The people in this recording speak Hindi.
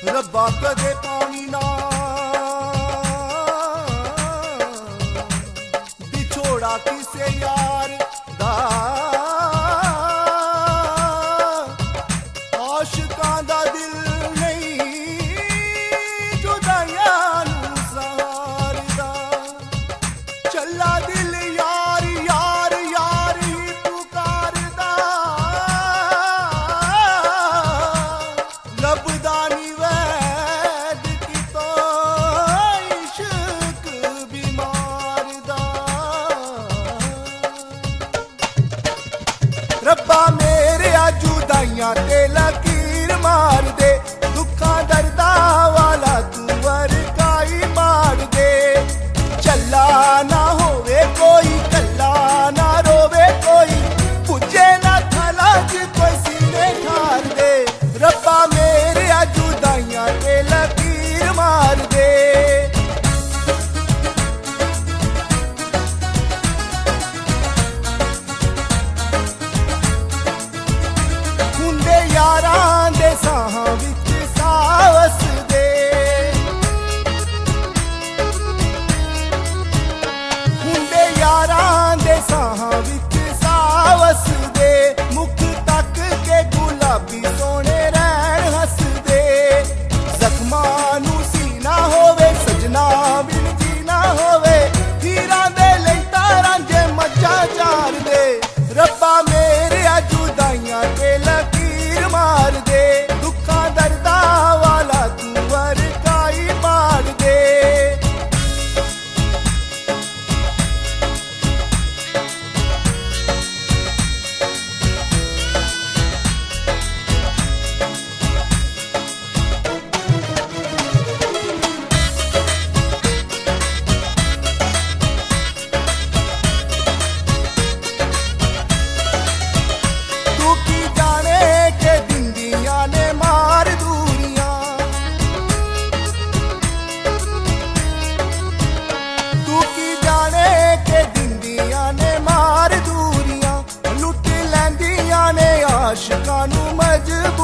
रब्बा कदे पानी ना बिछोड़ा किसे यार दा आशिकां दा दिल नहीं जुदाइयां नूं सहारदा चला दिल यार यार यार ही पुकारदा लभदा नी वैद कितो इश्क बीमार दा रब्बा मेरे जुदाइयां ते लकीर मार दे दुखां दर्दा वाला तू वरकाई मार दे चला ना होवे कोई कल्ला ना रोवे कोई पुजे ना थला च कोई सीने ठार दे रब्बा मेरे जुदाइयां ते लकीर मार दे हुंदे यारां दे साहां विच सावस दे हुंदे यारां दे साहां विच सावस दे मुख तक के गुलाबी सोने रैण हसदे जख्मां नूं सीना होवे सजना बिन जीना होवे हीरां दे लई तारां जे मज्जां चार दे रब्बा मेरे जुदाइयां ते लकीर मार दे दुखां दर्दा वाला तू वरकाई मार दे तू की जाने के दिंदियां ने मार दूरियां तू की जाने के दिंदियां ने मार दूरियां लुट लैंदियां ने आशिकां नूं मजबूर